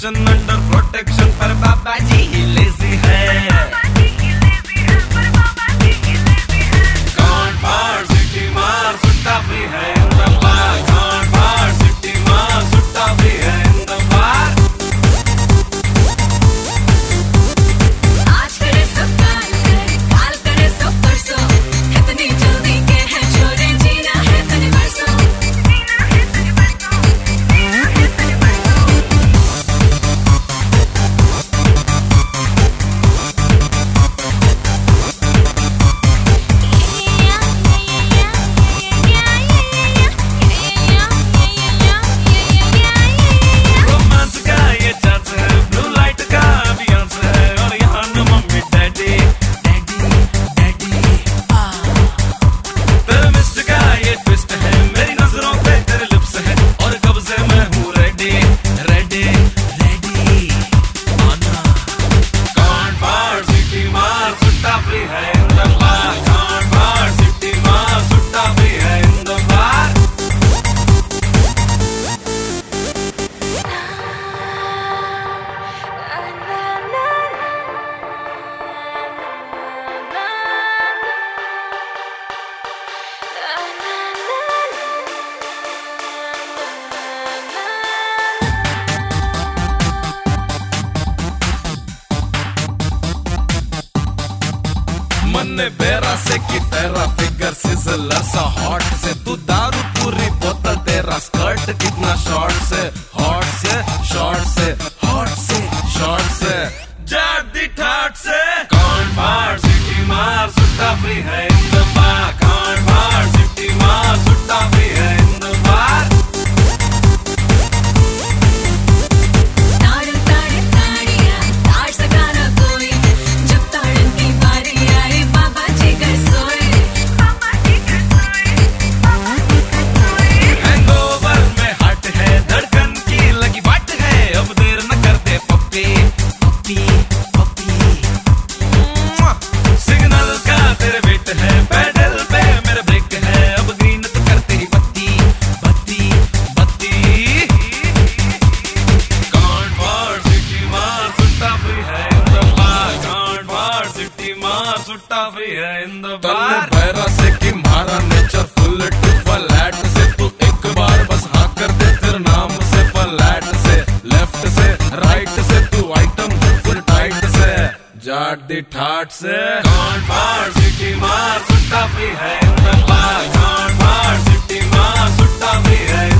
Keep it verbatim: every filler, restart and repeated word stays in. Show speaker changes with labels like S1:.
S1: Election under protection पर बाबा जी ही lazy है। कौन फाड़ सिटी मार सुट्टा फ्री है इंदबार, कौन फाड़ सिटी मार सुट्टा फ्री है इंदबार।
S2: आज करे सब काल करे, काल करे सब परसों, इतनी जल्दी के है छोरे जीना है तने बरसों, जीना है तने बरसों, जीना है तने बरसों।
S1: रोमांस का ये चांस है, ब्लू लाइट का अभियान है, और यहाँ न मम्मी डैडी डैडी डैडी आ। तेरे मिस्ट का ये ट्विस्ट है, मेरी नजरों पे तेरे लिप्स है, और कब से मैं हूँ रेडी रेडी रेडी आना। कौन फाड़ सिटी मार सुट्टा फ्री है इंदबार, कौन फाड़ सिटी मार सुट्टा फ्री है इंदबार। मन ने बेरा से की तेरा फिगर सिजलर सा हॉट से, तू दारू पूरी बोतल तेरा स्कर्ट कितना शॉर्ट से, हॉट से शॉर्ट से हॉट से शॉर्ट से जाट दी ठाट से। कौन फाड़ सिटी मार सुट्टा फ्री है इंदबार, कौन फाड़ सिटी मार सुट्टा फ्री है इंदबार।
S2: ताड़ ताड़ ताड़ियाँ ताड़ सकाना कोई, जब ताड़न की बारी आए बाबा जी घर सोए, बाबा जी घर सोए, बाबा जी घर सोए।
S1: हैंगओवर में हट है, धड़कन की लगी वाट है, अब देर न कर दे पप्पी पप्पी पप्पी। सिग्नल का तेरे वेट है, पैडल पे मेरे ब्रेक है, अब ग्रीन तो कर तेरी बत्ती बत्ती बत्ती। कौन फाड़ सिटी मार सुट्टा फ्री है इंदबार, कौन फाड़ सिटी मार सुट्टा फ्री है इंदबार। पैरा से की मारा नेचर फुल टू फ्लैट से, तू एक बार बस हाँ कर दे फिर नाम से फ्लैट से, लेफ्ट से राइट से तू आइटम फुल टाइट से जाट दी ठाट से। कौन फाड़ सिटी मार सुट्टा फ्री है इंदबार, कौन फाड़ सिटी मार सुट्टा फ्री है।